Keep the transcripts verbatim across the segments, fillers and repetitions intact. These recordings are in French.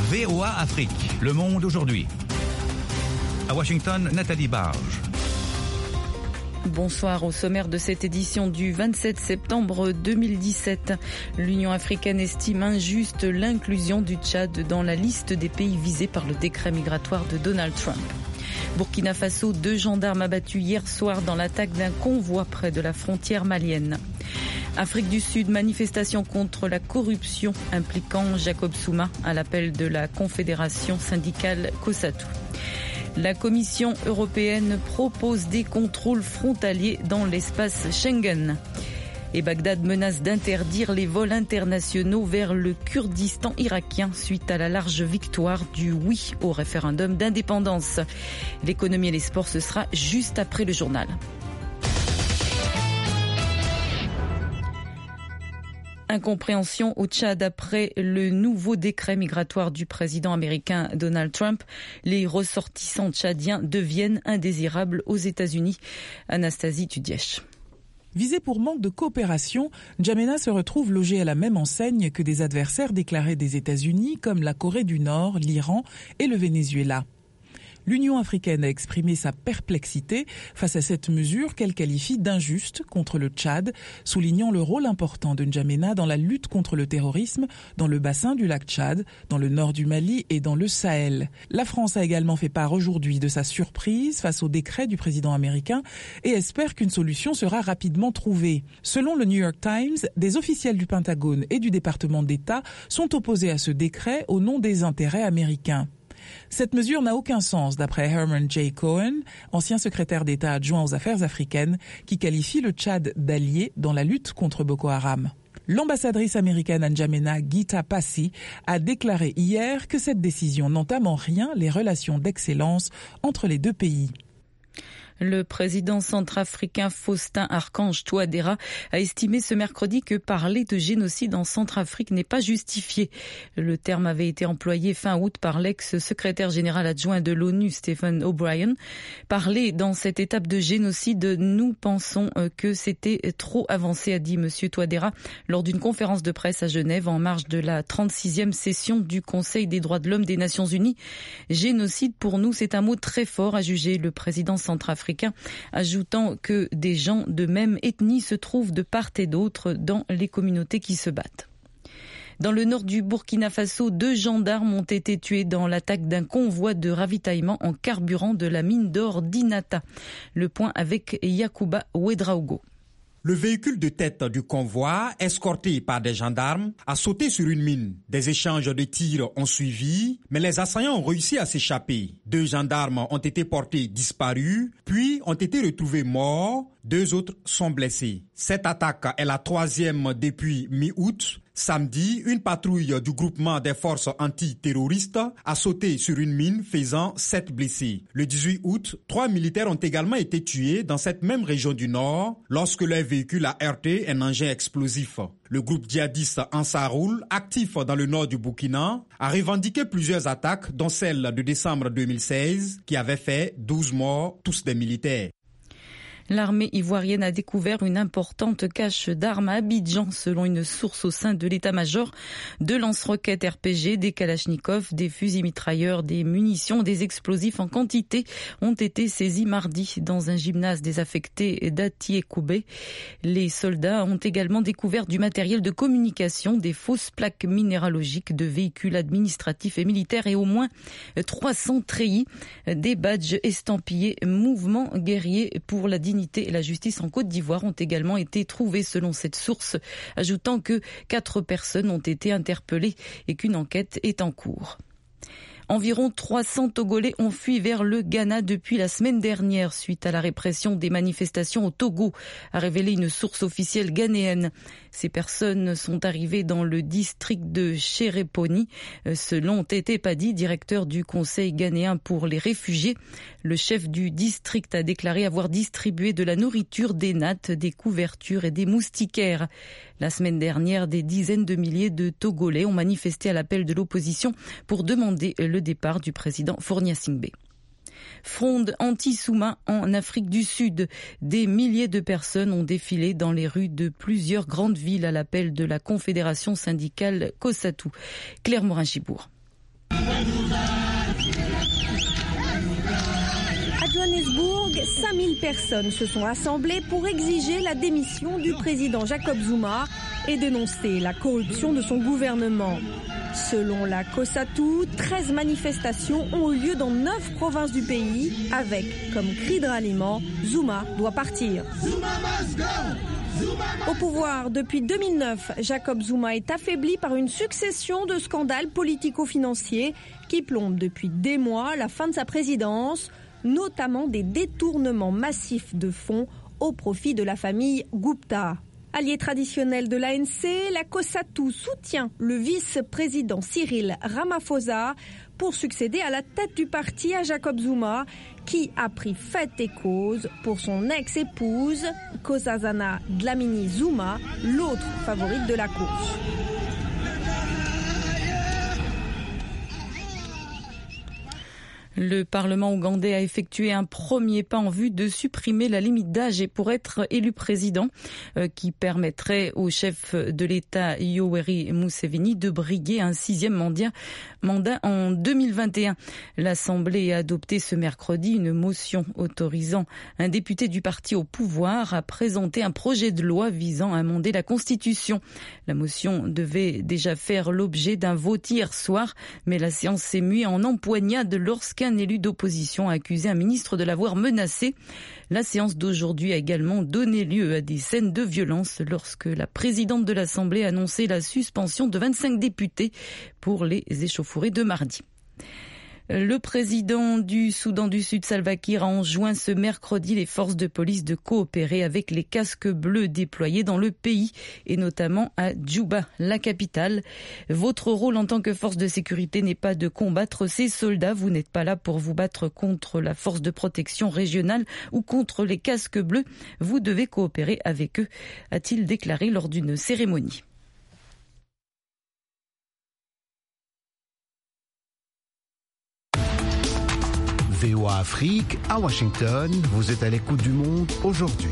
V O A Afrique, Le Monde aujourd'hui. À Washington, Nathalie Barge. Bonsoir. Au sommaire de cette édition du vingt-sept septembre deux mille dix-sept. L'Union africaine estime injuste l'inclusion du Tchad dans la liste des pays visés par le décret migratoire de Donald Trump. Burkina Faso, deux gendarmes abattus hier soir dans l'attaque d'un convoi près de la frontière malienne. Afrique du Sud, manifestation contre la corruption impliquant Jacob Zuma à l'appel de la Confédération syndicale COSATU. La Commission européenne propose des contrôles frontaliers dans l'espace Schengen. Et Bagdad menace d'interdire les vols internationaux vers le Kurdistan irakien suite à la large victoire du oui au référendum d'indépendance. L'économie et les sports, ce sera juste après le journal. Incompréhension au Tchad après le nouveau décret migratoire du président américain Donald Trump. Les ressortissants tchadiens deviennent indésirables aux États-Unis. Anastasie Tudièche. Visé pour manque de coopération, N'Djamena se retrouve logé à la même enseigne que des adversaires déclarés des États-Unis comme la Corée du Nord, l'Iran et le Venezuela. L'Union africaine a exprimé sa perplexité face à cette mesure qu'elle qualifie d'injuste contre le Tchad, soulignant le rôle important de N'Djamena dans la lutte contre le terrorisme dans le bassin du lac Tchad, dans le nord du Mali et dans le Sahel. La France a également fait part aujourd'hui de sa surprise face au décret du président américain et espère qu'une solution sera rapidement trouvée. Selon le New York Times, des officiels du Pentagone et du département d'État sont opposés à ce décret au nom des intérêts américains. Cette mesure n'a aucun sens, d'après Herman J. Cohen, ancien secrétaire d'État adjoint aux affaires africaines, qui qualifie le Tchad d'allié dans la lutte contre Boko Haram. L'ambassadrice américaine à N'Djamena, Gita Passy, a déclaré hier que cette décision n'entame en rien les relations d'excellence entre les deux pays. Le président centrafricain Faustin Archange Touadéra a estimé ce mercredi que parler de génocide en Centrafrique n'est pas justifié. Le terme avait été employé fin août par l'ex-secrétaire général adjoint de l'ONU, Stephen O'Brien. Parler dans cette étape de génocide, nous pensons que c'était trop avancé, a dit M. Touadéra lors d'une conférence de presse à Genève en marge de la trente-sixième session du Conseil des droits de l'homme des Nations Unies. Génocide, pour nous, c'est un mot très fort, a jugé le président centrafricain, ajoutant que des gens de même ethnie se trouvent de part et d'autre dans les communautés qui se battent. Dans le nord du Burkina Faso, deux gendarmes ont été tués dans l'attaque d'un convoi de ravitaillement en carburant de la mine d'or d'Inata. Le point avec Yacouba Ouedraogo. Le véhicule de tête du convoi, escorté par des gendarmes, a sauté sur une mine. Des échanges de tirs ont suivi, mais les assaillants ont réussi à s'échapper. Deux gendarmes ont été portés disparus, puis ont été retrouvés morts. Deux autres sont blessés. Cette attaque est la troisième depuis mi-août. Samedi, une patrouille du groupement des forces antiterroristes a sauté sur une mine faisant sept blessés. Le dix-huit août, trois militaires ont également été tués dans cette même région du Nord lorsque leur véhicule a heurté un engin explosif. Le groupe djihadiste Ansaroul, actif dans le nord du Burkina, a revendiqué plusieurs attaques, dont celle de décembre deux mille seize, qui avait fait douze morts, tous des militaires. L'armée ivoirienne a découvert une importante cache d'armes à Abidjan, selon une source au sein de l'état-major. Deux lance-roquettes R P G, des kalachnikovs, des fusils mitrailleurs, des munitions, des explosifs en quantité ont été saisis mardi dans un gymnase désaffecté d'Atiékoubé. Les soldats ont également découvert du matériel de communication, des fausses plaques minéralogiques de véhicules administratifs et militaires et au moins trois cents treillis, des badges estampillés Mouvement guerrier pour la dignité et la justice en Côte d'Ivoire ont également été trouvés selon cette source, ajoutant que quatre personnes ont été interpellées et qu'une enquête est en cours. Environ trois cents Togolais ont fui vers le Ghana depuis la semaine dernière suite à la répression des manifestations au Togo, a révélé une source officielle ghanéenne. Ces personnes sont arrivées dans le district de Chéréponi, selon Tété Padi, directeur du Conseil ghanéen pour les réfugiés. Le chef du district a déclaré avoir distribué de la nourriture, des nattes, des couvertures et des moustiquaires. La semaine dernière, des dizaines de milliers de Togolais ont manifesté à l'appel de l'opposition pour demander le départ du président Fournia Singbe. Fronde anti-Souma en Afrique du Sud. Des milliers de personnes ont défilé dans les rues de plusieurs grandes villes à l'appel de la Confédération syndicale COSATU. Claire Morin-Chibourg. À Johannesburg, cinq mille personnes se sont assemblées pour exiger la démission du président Jacob Zuma et dénoncer la corruption de son gouvernement. Selon la COSATU, treize manifestations ont eu lieu dans neuf provinces du pays avec comme cri de ralliement « Zuma doit partir ». Au pouvoir depuis deux mille neuf, Jacob Zuma est affaibli par une succession de scandales politico-financiers qui plombent depuis des mois la fin de sa présidence, notamment des détournements massifs de fonds au profit de la famille Gupta. Allié traditionnel de l'A N C, la COSATU soutient le vice-président Cyril Ramaphosa pour succéder à la tête du parti à Jacob Zuma, qui a pris fait et cause pour son ex-épouse, Nkosazana Dlamini Zuma, l'autre favorite de la course. Le Parlement ougandais a effectué un premier pas en vue de supprimer la limite d'âge pour être élu président, euh, qui permettrait au chef de l'État Yoweri Museveni de briguer un sixième mandat, mandat en deux mille vingt et un. L'Assemblée a adopté ce mercredi une motion autorisant un député du parti au pouvoir à présenter un projet de loi visant à amender la Constitution. La motion devait déjà faire l'objet d'un vote hier soir, mais la séance s'est muée en empoignade lorsqu'un Un élu d'opposition a accusé un ministre de l'avoir menacé. La séance d'aujourd'hui a également donné lieu à des scènes de violence lorsque la présidente de l'Assemblée a annoncé la suspension de vingt-cinq députés pour les échauffourées de mardi. Le président du Soudan du Sud, Salva Kiir, a enjoint ce mercredi les forces de police de coopérer avec les casques bleus déployés dans le pays et notamment à Djouba, la capitale. Votre rôle en tant que force de sécurité n'est pas de combattre ces soldats. Vous n'êtes pas là pour vous battre contre la force de protection régionale ou contre les casques bleus. Vous devez coopérer avec eux, a-t-il déclaré lors d'une cérémonie. V O A Afrique, à Washington, vous êtes à l'écoute du monde aujourd'hui.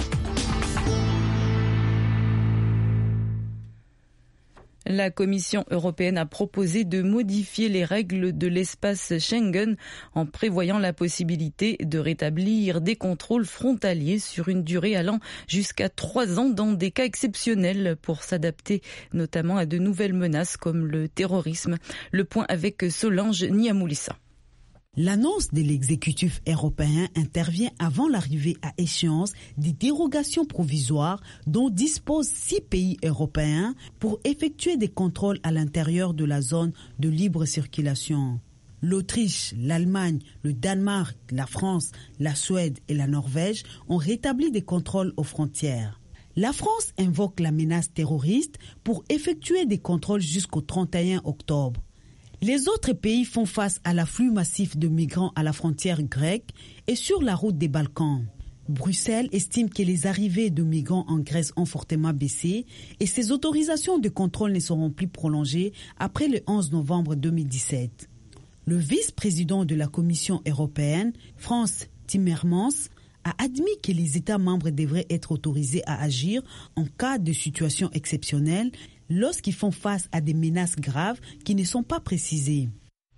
La Commission européenne a proposé de modifier les règles de l'espace Schengen en prévoyant la possibilité de rétablir des contrôles frontaliers sur une durée allant jusqu'à trois ans dans des cas exceptionnels pour s'adapter notamment à de nouvelles menaces comme le terrorisme. Le point avec Solange Niamoulissa. L'annonce de l'exécutif européen intervient avant l'arrivée à échéance des dérogations provisoires dont disposent six pays européens pour effectuer des contrôles à l'intérieur de la zone de libre circulation. L'Autriche, l'Allemagne, le Danemark, la France, la Suède et la Norvège ont rétabli des contrôles aux frontières. La France invoque la menace terroriste pour effectuer des contrôles jusqu'au trente et un octobre. Les autres pays font face à l'afflux massif de migrants à la frontière grecque et sur la route des Balkans. Bruxelles estime que les arrivées de migrants en Grèce ont fortement baissé et ces autorisations de contrôle ne seront plus prolongées après le onze novembre deux mille dix-sept. Le vice-président de la Commission européenne, Frans Timmermans, a admis que les États membres devraient être autorisés à agir en cas de situation exceptionnelle lorsqu'ils font face à des menaces graves qui ne sont pas précisées.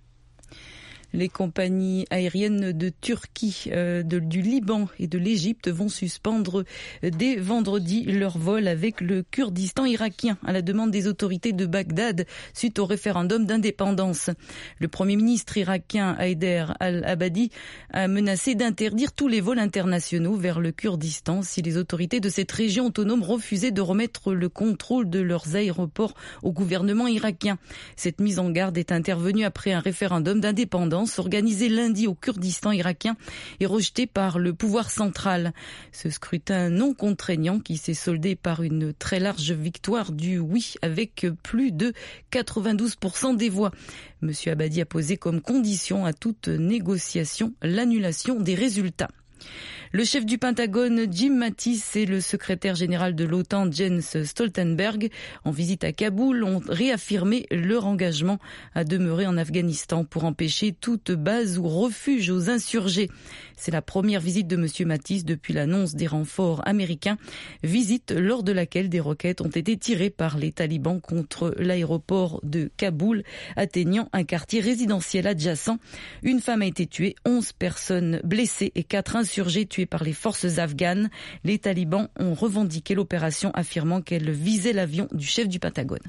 Les compagnies aériennes de Turquie, euh, de, du Liban et de l'Égypte vont suspendre dès vendredi leur vol avec le Kurdistan irakien à la demande des autorités de Bagdad suite au référendum d'indépendance. Le Premier ministre irakien Haider al-Abadi a menacé d'interdire tous les vols internationaux vers le Kurdistan si les autorités de cette région autonome refusaient de remettre le contrôle de leurs aéroports au gouvernement irakien. Cette mise en garde est intervenue après un référendum d'indépendance organisé lundi au Kurdistan irakien et rejeté par le pouvoir central. Ce scrutin non contraignant qui s'est soldé par une très large victoire du oui avec plus de quatre-vingt-douze pour cent des voix. Monsieur Abadi a posé comme condition à toute négociation l'annulation des résultats. Le chef du Pentagone, Jim Mattis, et le secrétaire général de l'OTAN, Jens Stoltenberg, en visite à Kaboul, ont réaffirmé leur engagement à demeurer en Afghanistan pour empêcher toute base ou refuge aux insurgés. C'est la première visite de M. Mattis depuis l'annonce des renforts américains, visite lors de laquelle des roquettes ont été tirées par les talibans contre l'aéroport de Kaboul, atteignant un quartier résidentiel adjacent. Une femme a été tuée, onze personnes blessées et quatre insurgés tués par les forces afghanes. Les talibans ont revendiqué l'opération, affirmant qu'elle visait l'avion du chef du Pentagone.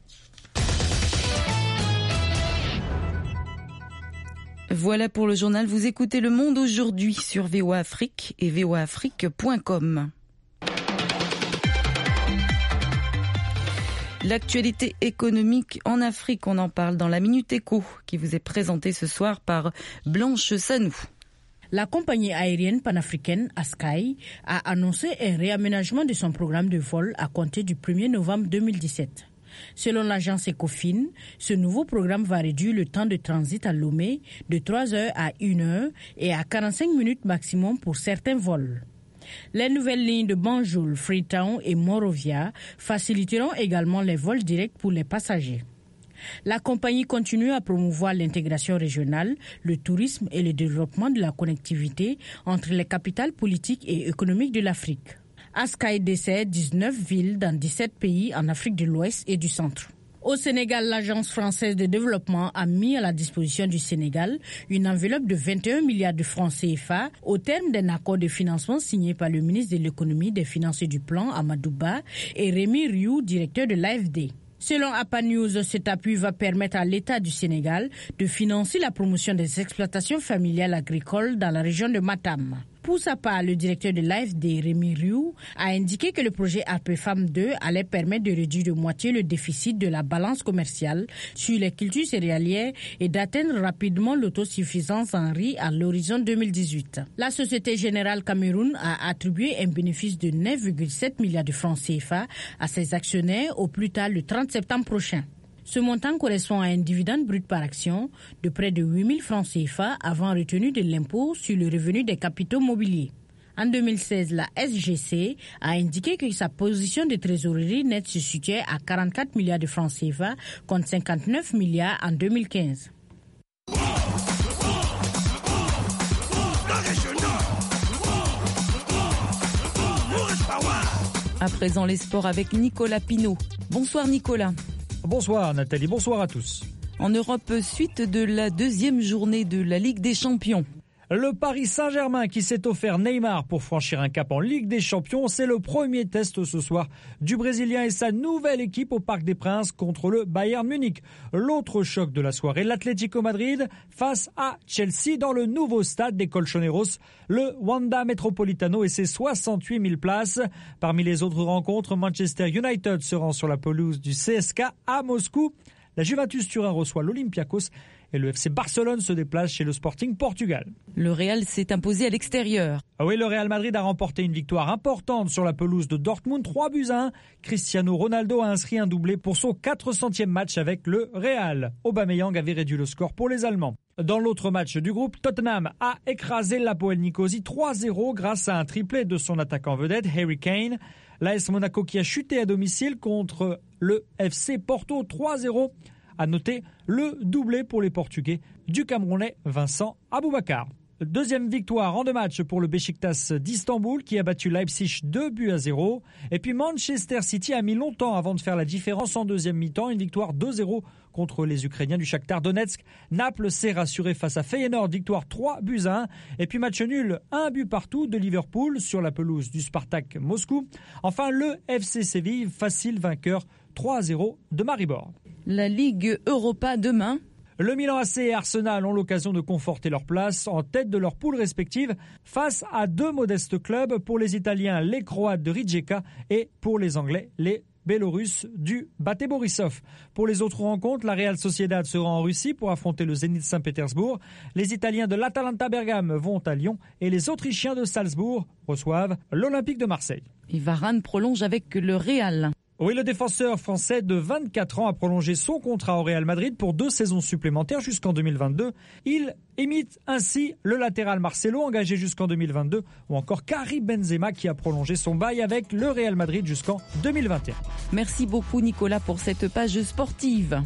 Voilà pour le journal. Vous écoutez Le Monde aujourd'hui sur V O A Afrique et v o a afrique point com. L'actualité économique en Afrique, on en parle dans la Minute Éco qui vous est présentée ce soir par Blanche Sanou. La compagnie aérienne panafricaine Askai a annoncé un réaménagement de son programme de vol à compter du premier novembre deux mille dix-sept. Selon l'agence Ecofin, ce nouveau programme va réduire le temps de transit à Lomé de trois heures à une heure et à quarante-cinq minutes maximum pour certains vols. Les nouvelles lignes de Banjul, Freetown et Monrovia faciliteront également les vols directs pour les passagers. La compagnie continue à promouvoir l'intégration régionale, le tourisme et le développement de la connectivité entre les capitales politiques et économiques de l'Afrique. Askai dessert dix-neuf villes dans dix-sept pays en Afrique de l'Ouest et du Centre. Au Sénégal, l'Agence française de développement a mis à la disposition du Sénégal une enveloppe de vingt et un milliards de francs C F A au terme d'un accord de financement signé par le ministre de l'économie, des finances et du plan, Amadou Ba, et Rémi Rioux, directeur de l'A F D. Selon A P A News, cet appui va permettre à l'État du Sénégal de financer la promotion des exploitations familiales agricoles dans la région de Matam. Pour sa part, le directeur de l'A F D, Rémi Rioux, a indiqué que le projet A P F A M deux allait permettre de réduire de moitié le déficit de la balance commerciale sur les cultures céréalières et d'atteindre rapidement l'autosuffisance en riz à l'horizon deux mille dix-huit. La Société Générale Cameroun a attribué un bénéfice de neuf virgule sept milliards de francs C F A à ses actionnaires au plus tard le trente septembre prochain. Ce montant correspond à un dividende brut par action de près de huit mille francs C F A avant retenue de l'impôt sur le revenu des capitaux mobiliers. En deux mille seize, la S G C a indiqué que sa position de trésorerie nette se situait à quarante-quatre milliards de francs C F A contre cinquante-neuf milliards en deux mille quinze. À présent, les sports avec Nicolas Pinault. Bonsoir Nicolas. Bonsoir Nathalie, bonsoir à tous. En Europe, suite de la deuxième journée de la Ligue des Champions. Le Paris Saint-Germain qui s'est offert Neymar pour franchir un cap en Ligue des Champions, c'est le premier test ce soir du Brésilien et sa nouvelle équipe au Parc des Princes contre le Bayern Munich. L'autre choc de la soirée, l'Atlético Madrid face à Chelsea dans le nouveau stade des Colchoneros, le Wanda Metropolitano et ses soixante-huit mille places. Parmi les autres rencontres, Manchester United se rend sur la pelouse du C S K à Moscou. La Juventus Turin reçoit l'Olympiakos et le F C Barcelone se déplace chez le Sporting Portugal. Le Real s'est imposé à l'extérieur. Ah oui, le Real Madrid a remporté une victoire importante sur la pelouse de Dortmund, trois buts à un. Cristiano Ronaldo a inscrit un doublé pour son quatre centième match avec le Real. Aubameyang avait réduit le score pour les Allemands. Dans l'autre match du groupe, Tottenham a écrasé l'Apoel Nicosie trois zéro grâce à un triplé de son attaquant vedette Harry Kane. L'A S Monaco qui a chuté à domicile contre le F C Porto trois zéro. À noter le doublé pour les Portugais du Camerounais Vincent Aboubakar. Deuxième victoire en deux matchs pour le Beşiktaş d'Istanbul qui a battu Leipzig deux buts à zéro. Et puis Manchester City a mis longtemps avant de faire la différence en deuxième mi-temps. Une victoire deux zéro contre les Ukrainiens du Shakhtar Donetsk. Naples s'est rassuré face à Feyenoord, victoire trois buts à un. Et puis match nul, un but partout de Liverpool sur la pelouse du Spartak Moscou. Enfin le F C Séville, facile vainqueur trois zéro de Maribor. La Ligue Europa demain. Le Milan A C et Arsenal ont l'occasion de conforter leur place en tête de leurs poules respectives face à deux modestes clubs, pour les Italiens les Croates de Rijeka et pour les Anglais les Bélarusses du Bate Borisov. Pour les autres rencontres, la Real Sociedad sera en Russie pour affronter le Zénith Saint-Pétersbourg. Les Italiens de l'Atalanta Bergame vont à Lyon et les Autrichiens de Salzbourg reçoivent l'Olympique de Marseille. Et Varane prolonge avec le Real. Oui, le défenseur français de vingt-quatre ans a prolongé son contrat au Real Madrid pour deux saisons supplémentaires jusqu'en deux mille vingt-deux. Il imite ainsi le latéral Marcelo engagé jusqu'en deux mille vingt-deux ou encore Karim Benzema qui a prolongé son bail avec le Real Madrid jusqu'en deux mille vingt et un. Merci beaucoup Nicolas pour cette page sportive.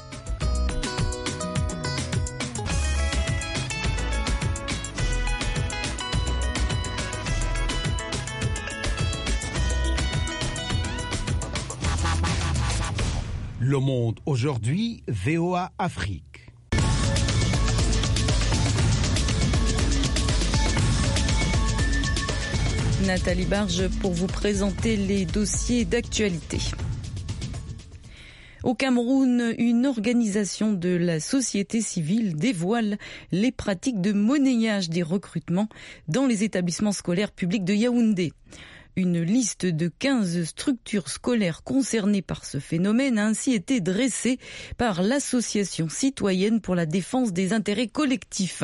Le Monde aujourd'hui, V O A Afrique. Nathalie Barge pour vous présenter les dossiers d'actualité. Au Cameroun, une organisation de la société civile dévoile les pratiques de monnayage des recrutements dans les établissements scolaires publics de Yaoundé. Une liste de quinze structures scolaires concernées par ce phénomène a ainsi été dressée par l'Association citoyenne pour la défense des intérêts collectifs.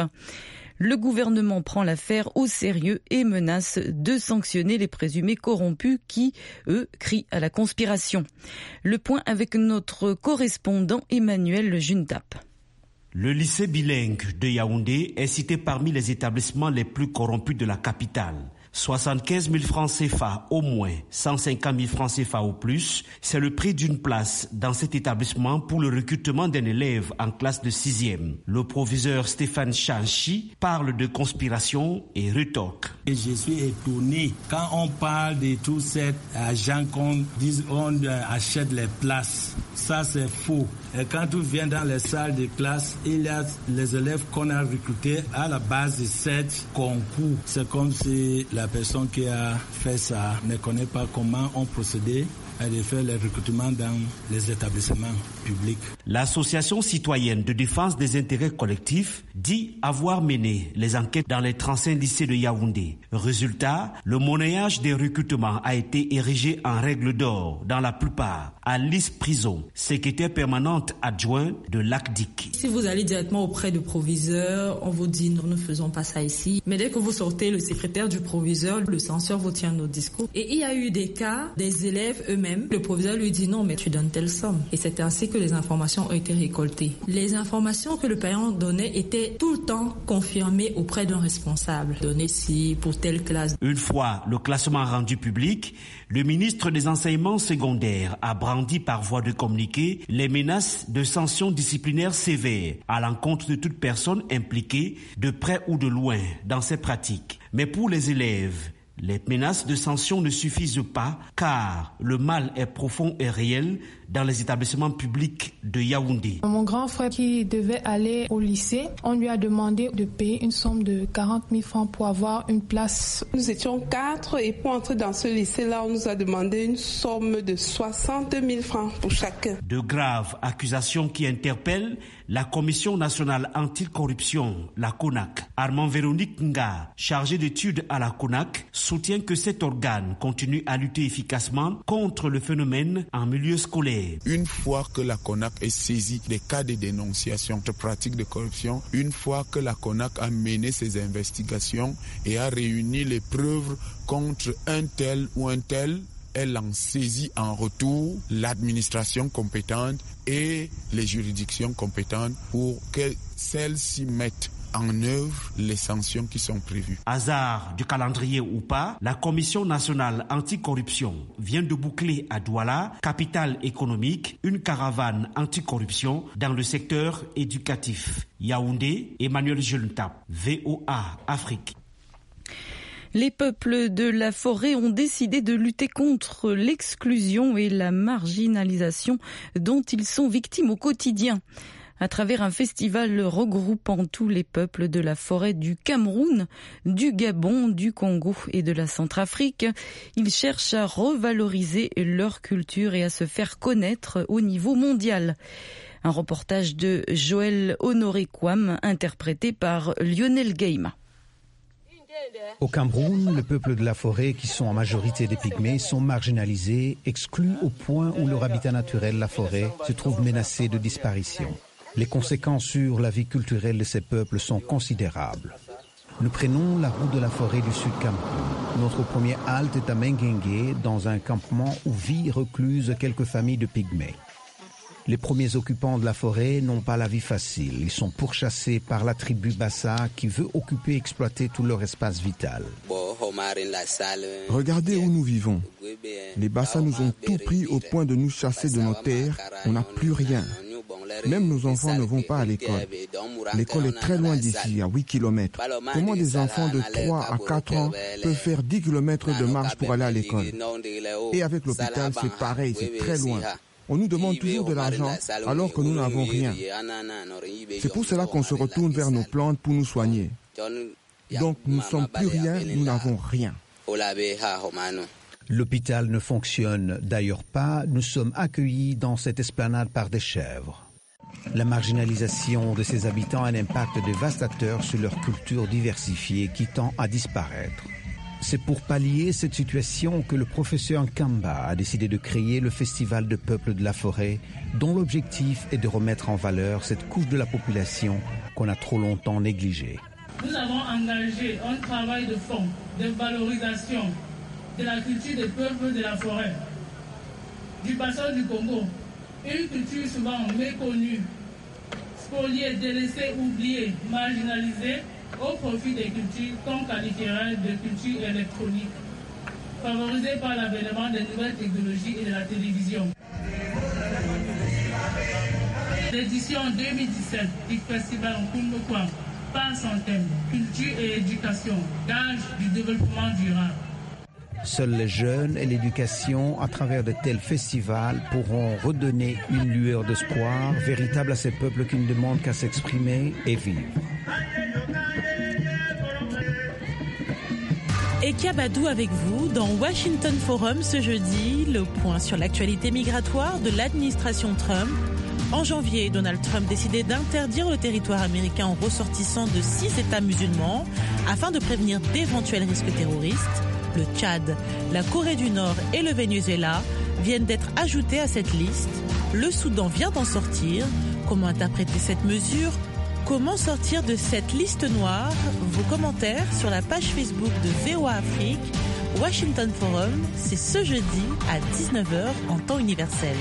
Le gouvernement prend l'affaire au sérieux et menace de sanctionner les présumés corrompus qui, eux, crient à la conspiration. Le point avec notre correspondant Emmanuel Juntap. Le lycée bilingue de Yaoundé est cité parmi les établissements les plus corrompus de la capitale. soixante-quinze mille francs C F A au moins, cent cinquante mille francs C F A au plus, c'est le prix d'une place dans cet établissement pour le recrutement d'un élève en classe de sixième. Le proviseur Stéphane Chanchi parle de conspiration et rétorque. Et je suis étonné quand on parle de tous ces agents qu'on dit on achète les places. Ça c'est faux. Et quand tu viens dans les salles de classe, il y a les élèves qu'on a recrutés à la base de sept concours. C'est comme si la personne qui a fait ça ne connaît pas comment on procédait à de faire les recrutements dans les établissements publics. L'Association citoyenne de défense des intérêts collectifs dit avoir mené les enquêtes dans les trente-cinq lycées de Yaoundé. Résultat, le monnayage des recrutements a été érigé en règle d'or dans la plupart. Alice Prison, secrétaire permanente adjointe de l'A C D I C. Si vous allez directement auprès du proviseur, on vous dit nous ne faisons pas ça ici. Mais dès que vous sortez le secrétaire du proviseur, le censeur vous tient nos discours. Et il y a eu des cas des élèves eux-mêmes. Le proviseur lui dit non mais tu donnes telle somme. Et c'est ainsi que les informations ont été récoltées. Les informations que le parent donnait étaient tout le temps confirmées auprès d'un responsable. Donné si pour telle classe. Une fois le classement rendu public, le ministre des enseignements secondaires a brandi par voie de communiqué les menaces de sanctions disciplinaires sévères à l'encontre de toute personne impliquée de près ou de loin dans ces pratiques. Mais pour les élèves, les menaces de sanctions ne suffisent pas car le mal est profond et réel dans les établissements publics de Yaoundé. Mon grand frère qui devait aller au lycée, on lui a demandé de payer une somme de quarante mille francs pour avoir une place. Nous étions quatre et pour entrer dans ce lycée-là, on nous a demandé une somme de soixante mille francs pour chacun. De graves accusations qui interpellent la Commission nationale anticorruption, la CONAC. Armand Véronique Nga, chargé d'études à la CONAC, soutient que cet organe continue à lutter efficacement contre le phénomène en milieu scolaire. Une fois que la CONAC est saisie des cas de dénonciation de pratiques de corruption, une fois que la CONAC a mené ses investigations et a réuni les preuves contre un tel ou un tel, elle en saisit en retour l'administration compétente et les juridictions compétentes pour que celles-ci mettent en œuvre les sanctions qui sont prévues. Hasard du calendrier ou pas, la Commission nationale anticorruption vient de boucler à Douala, capitale économique, une caravane anticorruption dans le secteur éducatif. Yaoundé, Emmanuel Juntap, V O A Afrique. Les peuples de la forêt ont décidé de lutter contre l'exclusion et la marginalisation dont ils sont victimes au quotidien. À travers un festival regroupant tous les peuples de la forêt du Cameroun, du Gabon, du Congo et de la Centrafrique, ils cherchent à revaloriser leur culture et à se faire connaître au niveau mondial. Un reportage de Joël Honoré-Kwam, interprété par Lionel Gaïma. Au Cameroun, le peuple de la forêt, qui sont en majorité des pygmées, sont marginalisés, exclus au point où leur habitat naturel, la forêt, se trouve menacé de disparition. Les conséquences sur la vie culturelle de ces peuples sont considérables. Nous prenons la route de la forêt du Sud Cameroun. Notre première halte est à Mengengue, dans un campement où vivent recluses quelques familles de pygmées. Les premiers occupants de la forêt n'ont pas la vie facile. Ils sont pourchassés par la tribu Bassa qui veut occuper et exploiter tout leur espace vital. Regardez où nous vivons. Les Bassa nous ont tout pris au point de nous chasser de nos terres. On n'a plus rien. Même nos enfants ne vont pas à l'école. L'école est très loin d'ici, à huit kilomètres. Comment des enfants de trois à quatre ans peuvent faire dix kilomètres de marche pour aller à l'école? Et avec l'hôpital, c'est pareil, c'est très loin. On nous demande toujours de l'argent alors que nous n'avons rien. C'est pour cela qu'on se retourne vers nos plantes pour nous soigner. Donc nous ne sommes plus rien, nous n'avons rien. L'hôpital ne fonctionne d'ailleurs pas. Nous sommes accueillis dans cette esplanade par des chèvres. La marginalisation de ces habitants a un impact dévastateur sur leur culture diversifiée qui tend à disparaître. C'est pour pallier cette situation que le professeur Nkamba a décidé de créer le Festival de Peuples de la Forêt, dont l'objectif est de remettre en valeur cette couche de la population qu'on a trop longtemps négligée. Nous avons engagé un travail de fond, de valorisation de la culture des peuples de la forêt, du bassin du Congo, une culture souvent méconnue, spoliée, délaissée, oubliée, marginalisée, au profit des cultures qu'on qualifierait de culture électronique, favorisée par l'avènement des nouvelles technologies et de la télévision. L'édition deux mille dix-sept du festival Nkumbo Kwam par son thème culture et éducation, gage du développement durable. Seuls les jeunes et l'éducation, à travers de tels festivals, pourront redonner une lueur d'espoir véritable à ces peuples qui ne demandent qu'à s'exprimer et vivre. Et Kiabadou avec vous dans Washington Forum ce jeudi, le point sur l'actualité migratoire de l'administration Trump. En janvier, Donald Trump décidait d'interdire le territoire américain aux ressortissants de six États musulmans afin de prévenir d'éventuels risques terroristes. Le Tchad, la Corée du Nord et le Venezuela viennent d'être ajoutés à cette liste. Le Soudan vient d'en sortir. Comment interpréter cette mesure ? Comment sortir de cette liste noire? Vos commentaires sur la page Facebook de V O A Afrique. Washington Forum, c'est ce jeudi à dix-neuf heures en temps universel.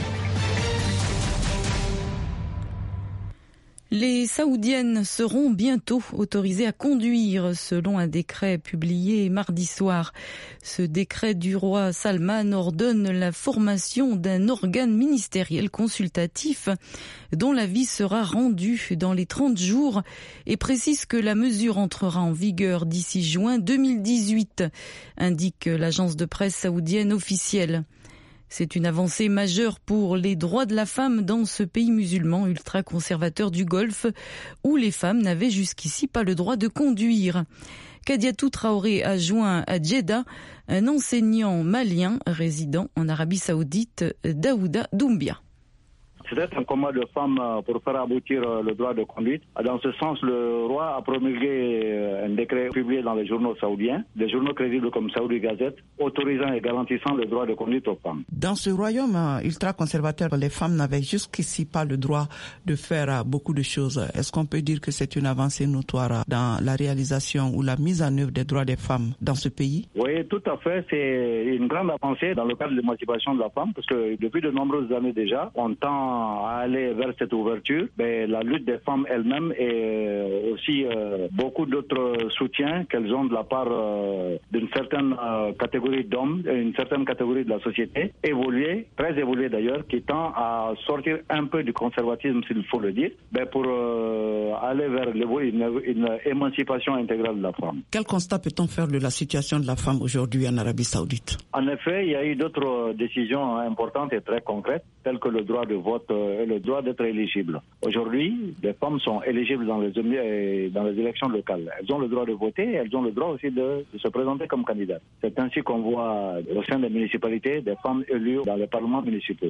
Les Saoudiennes seront bientôt autorisées à conduire selon un décret publié mardi soir. Ce décret du roi Salman ordonne la formation d'un organe ministériel consultatif dont l'avis sera rendu dans les trente jours et précise que la mesure entrera en vigueur d'ici juin deux mille dix-huit, indique l'agence de presse saoudienne officielle. C'est une avancée majeure pour les droits de la femme dans ce pays musulman ultra-conservateur du Golfe où les femmes n'avaient jusqu'ici pas le droit de conduire. Kadiatou Traoré a joint à Jeddah un enseignant malien résidant en Arabie Saoudite, Daouda Doumbia. C'est un combat de femmes pour faire aboutir le droit de conduite. Dans ce sens, le roi a promulgué un décret publié dans les journaux saoudiens, des journaux crédibles comme Saoudi Gazette, autorisant et garantissant le droit de conduite aux femmes. Dans ce royaume ultra-conservateur, les femmes n'avaient jusqu'ici pas le droit de faire beaucoup de choses. Est-ce qu'on peut dire que c'est une avancée notoire dans la réalisation ou la mise en œuvre des droits des femmes dans ce pays? Oui, tout à fait. C'est une grande avancée dans le cadre de l'émancipation de la femme, parce que depuis de nombreuses années déjà, on tend à aller vers cette ouverture, mais la lutte des femmes elles-mêmes et aussi euh, beaucoup d'autres soutiens qu'elles ont de la part euh, d'une certaine euh, catégorie d'hommes, une certaine catégorie de la société, évoluée, très évoluée d'ailleurs, qui tend à sortir un peu du conservatisme, s'il faut le dire, mais pour euh, aller vers une, une émancipation intégrale de la femme. Quel constat peut-on faire de la situation de la femme aujourd'hui en Arabie Saoudite? En effet, il y a eu d'autres décisions importantes et très concrètes, telles que le droit de vote et le droit d'être éligible. Aujourd'hui, les femmes sont éligibles dans les, dans les élections locales. Elles ont le droit de voter et elles ont le droit aussi de, de se présenter comme candidates. C'est ainsi qu'on voit au sein des municipalités des femmes élues dans les parlements municipaux.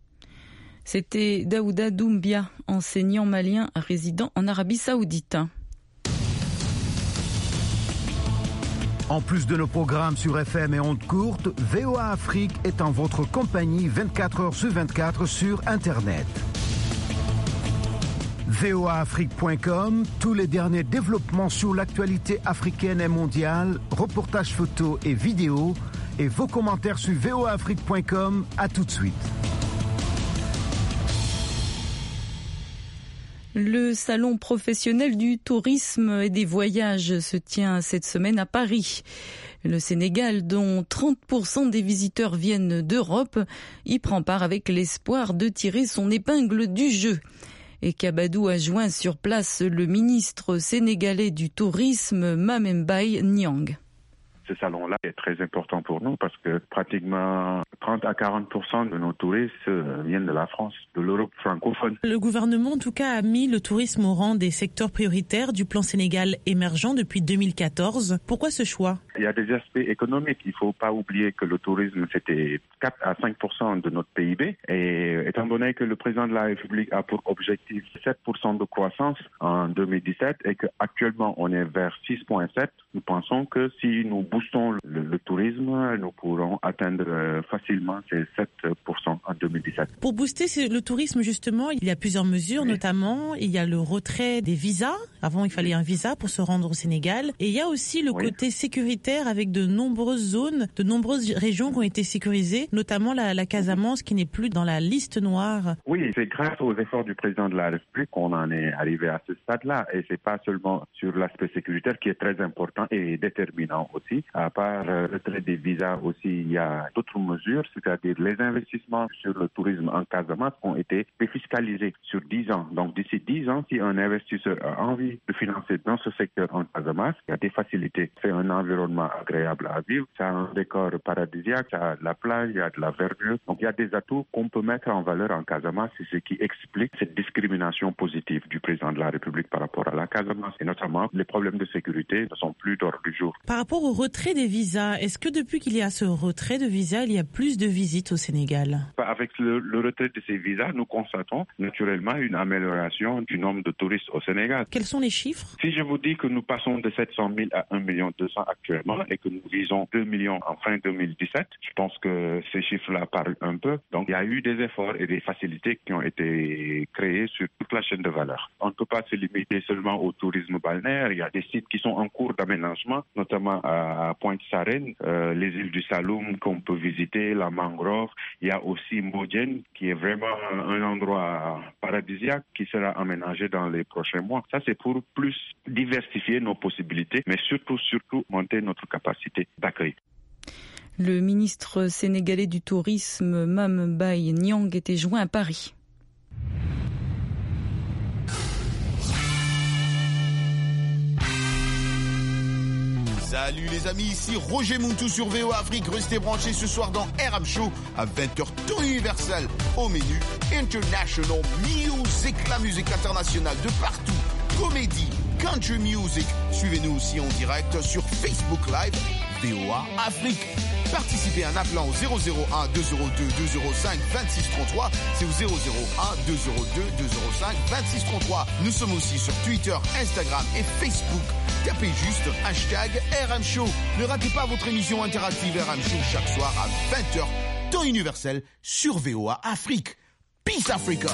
C'était Daouda Doumbia, enseignant malien résident en Arabie Saoudite. En plus de nos programmes sur F M et ondes courtes, V O A Afrique est en votre compagnie vingt-quatre heures sur vingt-quatre sur Internet. V O A Afrique point com, tous les derniers développements sur l'actualité africaine et mondiale, reportages photos et vidéos, et vos commentaires sur V O A Afrique point com. À tout de suite. Le salon professionnel du tourisme et des voyages se tient cette semaine à Paris. Le Sénégal, dont trente pour cent des visiteurs viennent d'Europe, y prend part avec l'espoir de tirer son épingle du jeu. Et Kabadou a joint sur place le ministre sénégalais du tourisme, Mamembaye Niang. Ce salon-là est très important pour nous parce que pratiquement trente à quarante pour cent de nos touristes viennent de la France, de l'Europe francophone. Le gouvernement, en tout cas, a mis le tourisme au rang des secteurs prioritaires du plan Sénégal émergent depuis deux mille quatorze. Pourquoi ce choix ? Il y a des aspects économiques. Il ne faut pas oublier que le tourisme, c'était quatre à cinq pour cent de notre P I B. Et étant donné que le président de la République a pour objectif sept pour cent de croissance en deux mille dix-sept et qu'actuellement on est vers six virgule sept, nous pensons que si nous boostons le, le tourisme, nous pourrons atteindre facilement ces sept pour cent en deux mille dix-sept. Pour booster le tourisme, justement, il y a plusieurs mesures, oui. Notamment il y a le retrait des visas. Avant, il fallait un visa pour se rendre au Sénégal. Et il y a aussi le oui. côté sécuritaire avec de nombreuses zones, de nombreuses régions qui ont été sécurisées, notamment la, la Casamance qui n'est plus dans la liste noire. Oui, c'est grâce aux efforts du président de la République qu'on en est arrivé à ce stade-là. Et c'est pas seulement sur l'aspect sécuritaire qui est très important et déterminant aussi. À part le retrait des visas aussi, il y a d'autres mesures, c'est-à-dire les investissements sur le tourisme en Casamance ont été défiscalisés sur dix ans. Donc d'ici dix ans, si un investisseur a envie de financer dans ce secteur en Casamance, il y a des facilités. C'est un environnement agréable à vivre, ça a un décor paradisiaque, ça a de la plage, il y a de la verdure. Donc il y a des atouts qu'on peut mettre en valeur en Casamance, c'est ce qui explique cette discrimination positive du président de la République par rapport à la Casamance. Et notamment, les problèmes de sécurité ne sont plus d'ordre du jour. Par rapport au retrait des visas, est-ce que depuis qu'il y a ce retrait de visas, il y a plus de visites au Sénégal ? Avec le, le retrait de ces visas, nous constatons naturellement une amélioration du nombre de touristes au Sénégal. Quels sont les chiffres ? Si je vous dis que nous passons de sept cent mille à un million deux cents actuellement et que nous visons deux millions en fin deux mille dix-sept, je pense que ces chiffres-là parlent un peu. Donc il y a eu des efforts et des facilités qui ont été créés sur toute la chaîne de valeur. On ne peut pas se limiter seulement au tourisme balnéaire. Il y a des sites qui sont en cours d'aménagement, notamment à Pointe-Sarène, euh, les îles du Saloum qu'on peut visiter, la mangrove. Il y a aussi Mbodiène qui est vraiment un endroit paradisiaque qui sera aménagé dans les prochains mois. Ça, c'est pour plus diversifier nos possibilités, mais surtout, surtout monter notre capacité d'accueil. Le ministre sénégalais du tourisme, Mamembaye Niang, était joint à Paris. Salut les amis, ici Roger Muntou sur V O A Afrique. Restez branchés ce soir dans R M Show à vingt heures temps universel. Au menu International Music, la musique internationale de partout. Comédie, country music. Suivez-nous aussi en direct sur Facebook Live V O A Afrique. Participez en appelant au zéro zéro un deux zéro deux deux zéro cinq vingt-six trente-trois. C'est au zéro zéro un deux zéro deux deux zéro cinq vingt-six trente-trois. Nous sommes aussi sur Twitter, Instagram et Facebook. Tapez juste hashtag R M Show. Ne ratez pas votre émission interactive R M Show chaque soir à vingt heures, temps universel sur V O A Afrique. Peace Africa.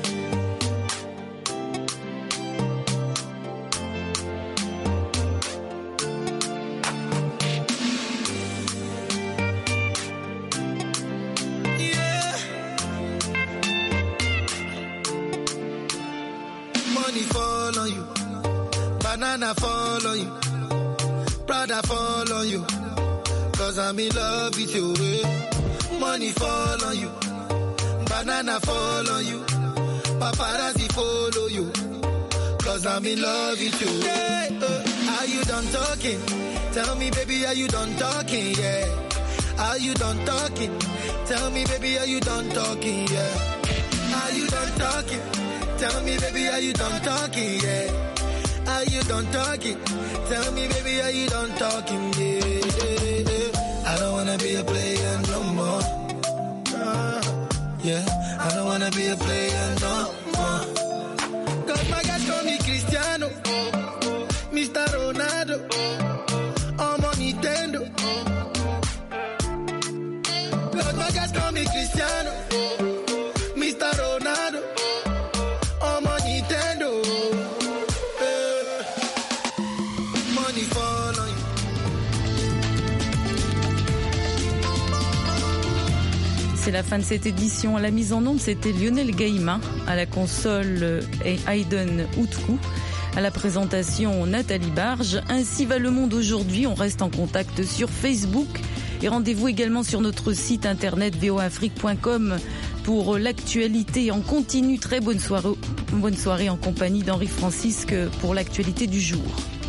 Fall on you, banana fall on you, Prada fall on you, cause I'm in love with you. Money fall on you, banana fall on you, paparazzi follow you, cause I'm in love with you. Yeah, uh, are you done talking? Tell me baby, are you done talking? Yeah, are you done talking? Tell me baby, are you done talking? Yeah, are you done talking? Tell me, baby, are you done talking? Yeah. Are you done talking? Tell me, baby, are you done talking? Yeah, yeah, yeah. I don't wanna be a player no more. Uh, yeah, I don't wanna be a player no more. Cause my guys call me Cristiano, Mister Ronaldo, I'm on Nintendo. Cause my guys call me Cristiano, Mister Ronaldo, I'm on Nintendo. c'est la fin de cette édition. À la mise en onde, c'était Lionel Gaïma. À la console, Aiden Outkou. À la présentation, Nathalie Barge. Ainsi va le monde aujourd'hui. On reste en contact sur Facebook. Et rendez-vous également sur notre site internet v o a afrique point com pour l'actualité en continu. Très bonne soirée, bonne soirée en compagnie d'Henri Francisque pour l'actualité du jour.